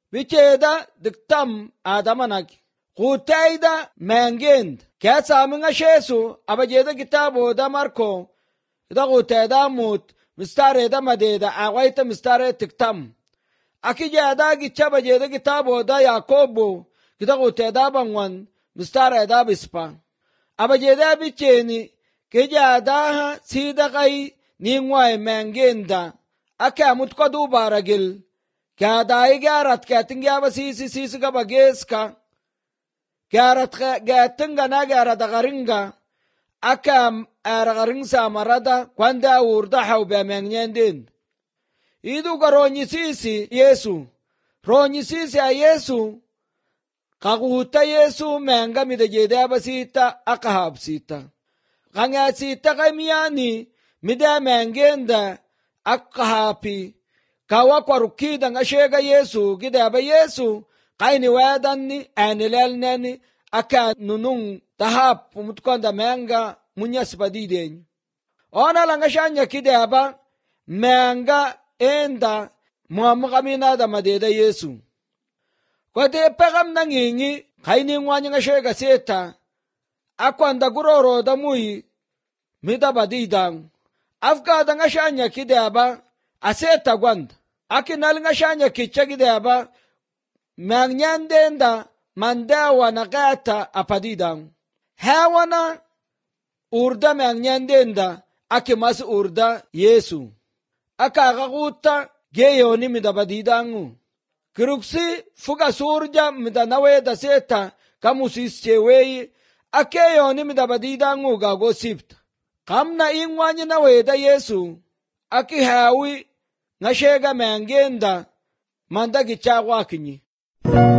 bicheda diktam adamanag qutayda mangend katsaminga shesu abajeda kitabo da marko da qutayda mut mistare da madeda awaita mistare tiktam akijada gichaba jeda kitabo da yakobo kita qutayda bangwan mistare da bispa abajeda bicheni kijada sidaqai ningwai mangenda akamut qadu baragil kadai garat katingaba sisi ga bageska garat gatinga na garada garinga akam aragaring samarada kwanda urda hawbe mangyenden idu garonyi sisi a yesu qaguta yesu manga midajeda basita aqahabsita qangasita qamiyani mida mangenda aqahapi kawa kwarukida ngashega yesu gidaba yesu qaini wadanni anilelnani aka nunung tahap mutkonda manga munyas badiden ona langashanya kidaba manga enda muamqamina da madeda yesu kote pegam nangingi qaini ngwanya ngashega seta akwanda guroro da muyi mida badidang afka da ngashanya kidaba aseta gwanda akinal ngashanya kichagidaba magnyandenda mandawa nagata apadidang hawana urda magnyandenda akimas urda yesu akagaguta geyoni midabadidangu kiruksi fuga surja midanawe da seta kamusischewei akeyoni midabadidangu gago sipta kamna ingwanyi nawe da yesu akihawi ngashega mangenda manda gichagwa kinyi